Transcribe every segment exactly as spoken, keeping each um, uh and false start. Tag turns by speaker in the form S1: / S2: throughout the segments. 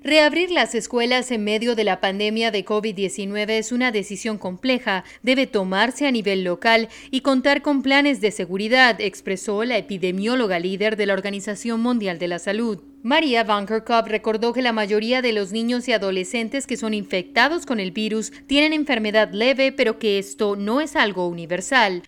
S1: Reabrir las escuelas en medio de la pandemia de COVID diecinueve es una decisión compleja, debe tomarse a nivel local y contar con planes de seguridad, expresó la epidemióloga líder de la Organización Mundial de la Salud. Maria Van Kerkhove recordó que la mayoría de los niños y adolescentes que son infectados con el virus tienen enfermedad leve, pero que esto no es algo universal.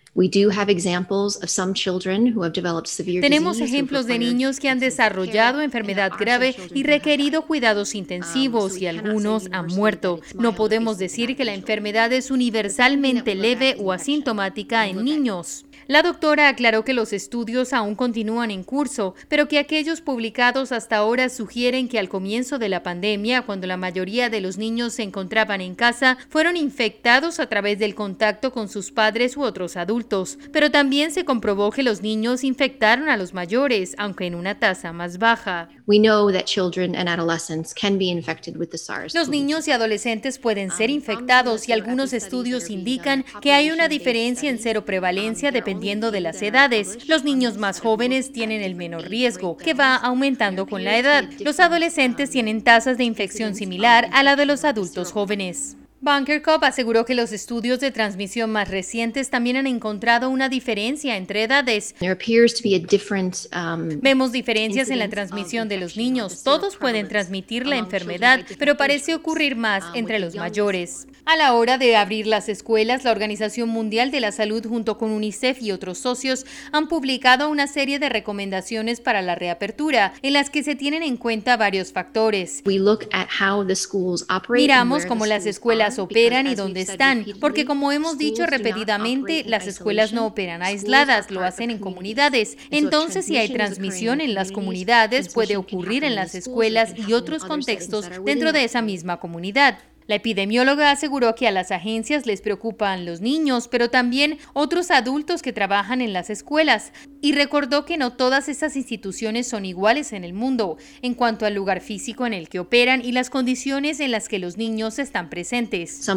S1: Tenemos ejemplos de niños que han desarrollado enfermedad grave y requerido cuidados intensivos y algunos han muerto. No podemos decir que la enfermedad es universalmente leve o asintomática en niños. La doctora aclaró que los estudios aún continúan en curso, pero que aquellos publicados hasta ahora sugieren que al comienzo de la pandemia, cuando la mayoría de los niños se encontraban en casa, fueron infectados a través del contacto con sus padres u otros adultos. Pero también se comprobó que los niños infectaron a los mayores, aunque en una tasa más baja. Los niños y adolescentes pueden ser infectados y algunos estudios indican que hay una diferencia en seroprevalencia dependiendo de las edades. Los niños más jóvenes tienen el menor riesgo, que va aumentando con la edad. Los adolescentes tienen tasas de infección similar a la de los adultos jóvenes. Van Kerkhove aseguró que los estudios de transmisión más recientes también han encontrado una diferencia entre edades. Um, Vemos diferencias en la transmisión de los niños. Todos pueden transmitir la enfermedad, pero parece ocurrir más entre los mayores. A la hora de abrir las escuelas, la Organización Mundial de la Salud junto con UNICEF y otros socios han publicado una serie de recomendaciones para la reapertura, en las que se tienen en cuenta varios factores. Miramos cómo las escuelas operan y dónde están, porque como hemos dicho repetidamente, las escuelas no operan aisladas, lo hacen en comunidades. Entonces, si hay transmisión en las comunidades, puede ocurrir en las escuelas y otros contextos dentro de esa misma comunidad. La epidemióloga aseguró que a las agencias les preocupan los niños, pero también otros adultos que trabajan en las escuelas, y recordó que no todas estas instituciones son iguales en el mundo, en cuanto al lugar físico en el que operan y las condiciones en las que los niños están presentes.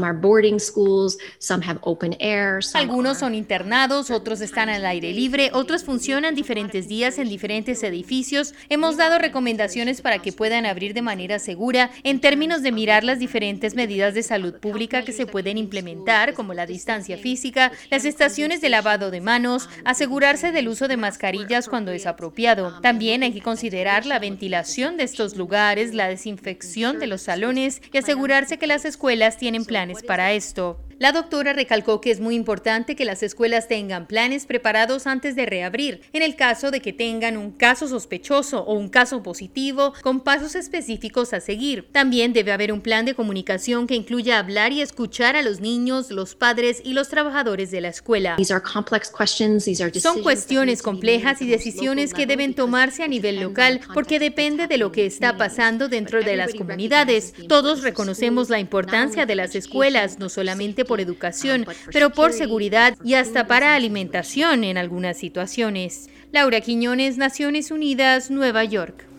S1: Algunos son internados, otros están al aire libre, otros funcionan diferentes días en diferentes edificios. Hemos dado recomendaciones para que puedan abrir de manera segura en términos de mirar las diferentes medidas de salud pública que se pueden implementar, como la distancia física, las estaciones de lavado de manos, asegurarse del uso de mascarillas cuando es apropiado. También hay que considerar la ventilación de estos lugares, la desinfección de los salones y asegurarse que las escuelas tienen planes para esto. La doctora recalcó que es muy importante que las escuelas tengan planes preparados antes de reabrir, en el caso de que tengan un caso sospechoso o un caso positivo, con pasos específicos a seguir. También debe haber un plan de comunicación que incluya hablar y escuchar a los niños, los padres y los trabajadores de la escuela. Son cuestiones complejas y decisiones que deben tomarse a nivel local porque depende de lo que está pasando dentro de las comunidades. Todos reconocemos la importancia de las escuelas, no solamente por por educación, pero por seguridad y hasta para alimentación en algunas situaciones. Laura Quiñones, Naciones Unidas, Nueva York.